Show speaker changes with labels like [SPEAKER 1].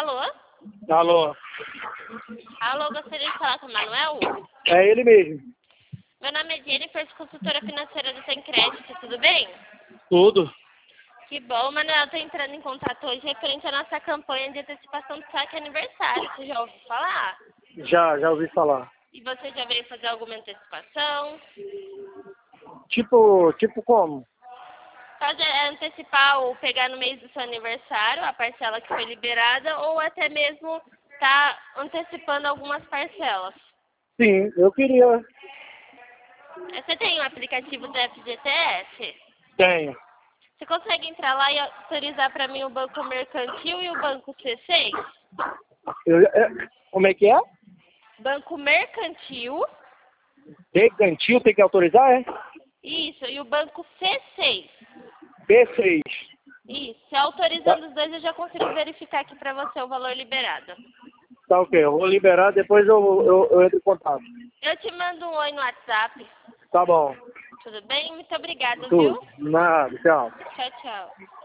[SPEAKER 1] Alô?
[SPEAKER 2] Alô?
[SPEAKER 1] Alô, gostaria de falar com o Manuel?
[SPEAKER 2] É ele mesmo.
[SPEAKER 1] Meu nome é Jennifer, consultora financeira do Sem Crédito, tudo bem?
[SPEAKER 2] Tudo?
[SPEAKER 1] Que bom, Manuel, estou entrando em contato hoje referente à nossa campanha de antecipação do saque aniversário. Você já ouviu falar?
[SPEAKER 2] Já ouvi falar.
[SPEAKER 1] E você já veio fazer alguma antecipação?
[SPEAKER 2] Tipo como?
[SPEAKER 1] Pode antecipar ou pegar no mês do seu aniversário a parcela que foi liberada ou até mesmo tá antecipando algumas parcelas.
[SPEAKER 2] Sim, eu queria.
[SPEAKER 1] Você tem o aplicativo do FGTS?
[SPEAKER 2] Tenho.
[SPEAKER 1] Você consegue entrar lá e autorizar para mim o Banco Mercantil e o Banco C6?
[SPEAKER 2] Como é que é?
[SPEAKER 1] Banco Mercantil,
[SPEAKER 2] Mercantil tem que autorizar, é?
[SPEAKER 1] isso, e o Banco C6.
[SPEAKER 2] B6.
[SPEAKER 1] Isso, se autorizando os dois eu já consigo verificar aqui para você o valor liberado.
[SPEAKER 2] Tá ok, eu vou liberar, depois eu entro em contato.
[SPEAKER 1] Eu te mando um oi no WhatsApp,
[SPEAKER 2] Tá bom.
[SPEAKER 1] tudo bem? Muito obrigada, viu?
[SPEAKER 2] Tudo. Nada, tchau.
[SPEAKER 1] Tchau, tchau.